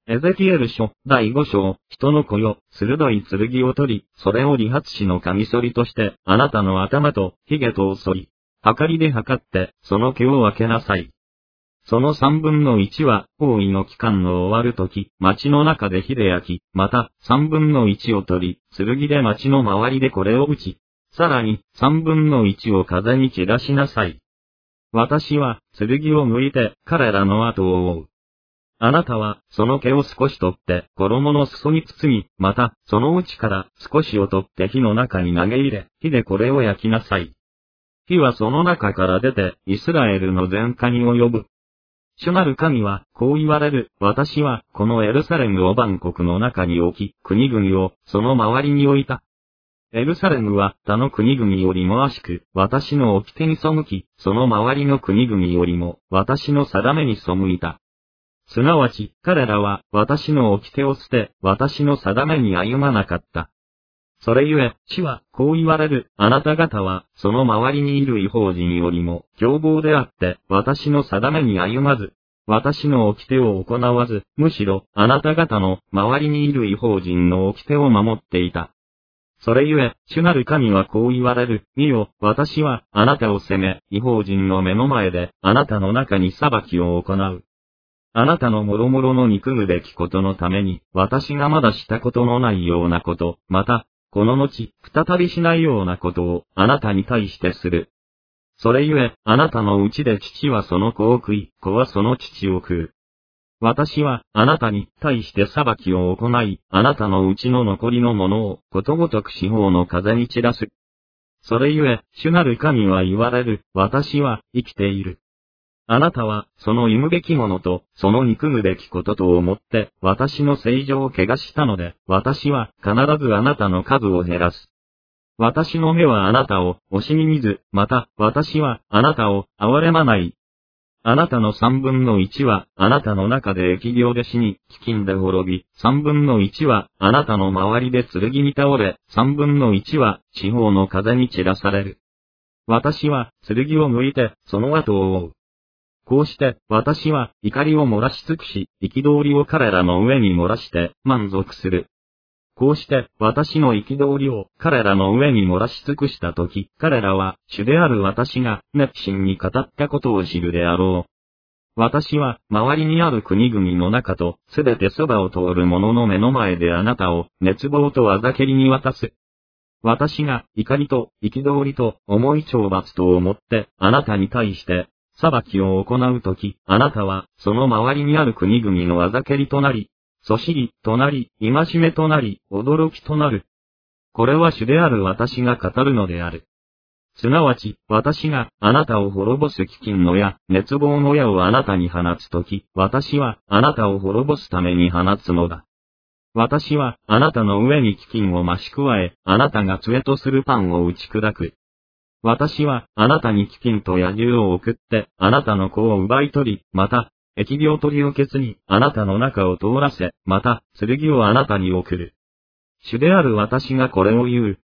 エゼキエル書第5章、人の子よ、鋭い剣を取り、それを理髪師のカミソリとして、あなたの頭と、髭とを剃り、はかりで測って、その毛を分けなさい。その三分の一は、王位の期間の終わるとき、町の中で火で焼き、また、三分の一を取り、剣で町の周りでこれを打ち、さらに、三分の一を風に散らしなさい。私は、剣を向いて、彼らの後を追う。あなたは、その毛を少し取って、衣の裾に包み、また、その内から少しを取って火の中に投げ入れ、火でこれを焼きなさい。火はその中から出て、イスラエルの全家に及ぶ。主なる神は、こう言われる。私は、このエルサレムを万国の中に置き、国々を、その周りに置いた。エルサレムは、他の国々よりも悪しく、私の掟に背き、その周りの国々よりも、私の定めに背いた。すなわち、彼らは、私の掟を捨て、私の定めに歩まなかった。それゆえ、主は、こう言われる。あなた方は、その周りにいる異邦人よりも、凶暴であって、私の定めに歩まず、私の掟を行わず、むしろ、あなた方の、周りにいる異邦人の掟を守っていた。それゆえ、主なる神はこう言われる。見よ、私は、あなたを責め、異邦人の目の前で、あなたの中に裁きを行う。あなたの諸々の憎むべきことのために、私がまだしたことのないようなこと、また、この後、再びしないようなことを、あなたに対してする。それゆえ、あなたのうちで父はその子を食い、子はその父を食う。私は、あなたに対して裁きを行い、あなたのうちの残りのものを、ことごとく四方の風に散らす。それゆえ、主なる神は言われる。私は、生きている。あなたは、その忌むべきものと、その憎むべきことと思って、私の聖所を汚したので、私は、必ずあなたの数を減らす。私の目はあなたを、惜しみ見ず、また、私は、あなたを、憐れまない。あなたの三分の一は、あなたの中で疫病で死に、飢饉で滅び、三分の一は、あなたの周りで剣に倒れ、三分の一は、四方の風に散らされる。私は、剣を向いて、その後を追う。こうして、私は、怒りを漏らし尽くし、憤りを彼らの上に漏らして、満足する。こうして、私の憤りを、彼らの上に漏らし尽くしたとき、彼らは、主である私が、熱心に語ったことを知るであろう。私は、周りにある国々の中と、すべてそばを通る者の目の前であなたを、熱望とあざけりに渡す。私が、怒りと、憤りと、重い懲罰と思って、あなたに対して、裁きを行うとき、あなたは、その周りにある国々のあざけりとなり、そしりとなり、戒めとなり、驚きとなる。これは主である私が語るのである。すなわち、私が、あなたを滅ぼす飢饉の矢、熱望の矢をあなたに放つとき、私は、あなたを滅ぼすために放つのだ。私は、あなたの上に飢饉を増し加え、あなたが杖とするパンを打ち砕く。私は、あなたに飢饉と野獣を送って、あなたの子を奪い取り、また、疫病と流血に、あなたの中を通らせ、また、剣をあなたに送る。主である私がこれを言う。